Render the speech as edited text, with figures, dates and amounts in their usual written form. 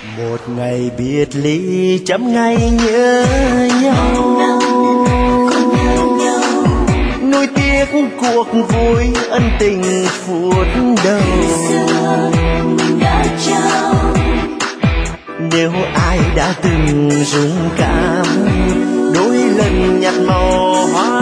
Một ngày biệt ly trăm ngày nhớ nhau, nuối tiếc cuộc vui ân tình phút đầu. Nếu ai đã từng dũng cảm đôi lần nhặt màu hoa